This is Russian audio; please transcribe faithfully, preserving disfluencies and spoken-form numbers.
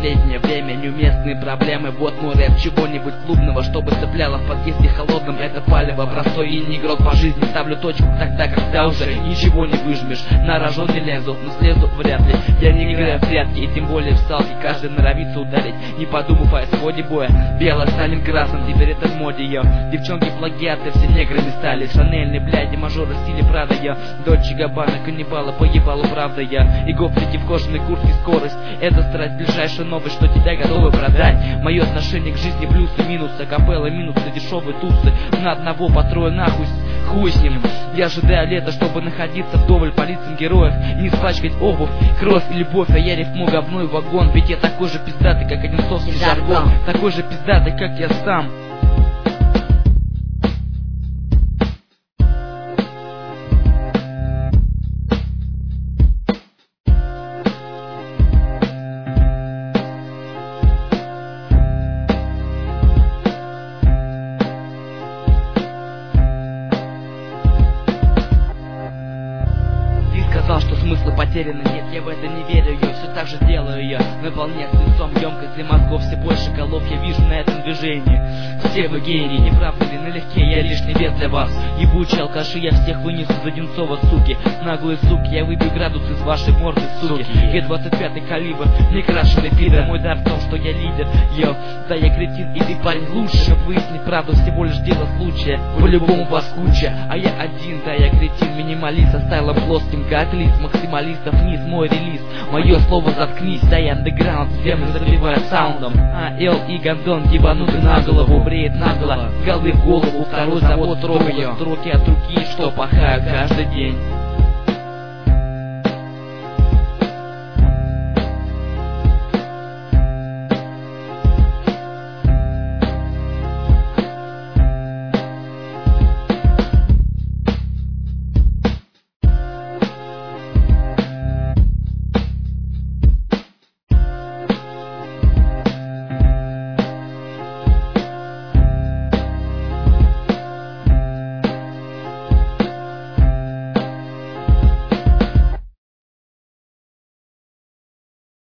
последнее время неуместные проблемы. Вот мой рэп, чего-нибудь клубного, чтобы цепляло в подъезде холодном. Это палево, простой и не игрок по жизни. Ставлю точку тогда, когда уже ничего не выжмешь. На рожон не лезу, но слезу вряд ли. Я не играю в прятки, и тем более в салки. Каждый норовится ударить, не подумав о исходе боя. Бело станет красным, теперь это в моде, я. Девчонки плагиаты, все неграми стали. Шанельные, бляди, мажоры в стиле Прада, я. Дольче Габбана, каннибала, поебалу, правда, я. И гоплики в кожаной куртке, скорость. Это страсть, ближайшая новость, что тебя готовы продать. Мое отношение к жизни плюсы, минусы, капелла, минусы, дешевые тусы. На одного по трое нахуй, хуй с ним. Я ожидаю лета, чтобы находиться вдоволь по лицам героев. Не испачкать обувь, кровь и любовь. А я рифму говно и вагон. Ведь я такой же пиздатый, как один сосный жаргон. Такой же пиздатый, как я сам. Сказал, что смысла потеряно, нет, я в это не верю, я все так же делаю я. Наполняя свинцом емкость для мозгов, все больше голов я вижу на этом движении. Все вы гении, не правда ли, налегке, я лишний вес для вас. Ебучие алкаши, я всех вынесу за Одинцова, суки. Наглые суки, я выбью градус из вашей морды, суки. Е двадцать пятый калибр, не крашеный пидор. Мой дар в том, что я лидер, йо. Да я кретин, и ты парень лучше. Чтоб выяснить правду, всего лишь дело случая. По-любому вас куча, а я один, да я кретин. Минималист, со стайлом плоским, как лист. Максималистов вниз, мой релиз. Мое слово заткнись, да я андеграунд. Землю заливаю саундом. А Эл и Гондон ебанутый на голову. Бреет нагло, с головы в голову. Второй завод трогаю. Строки от руки, что пахаю каждый день.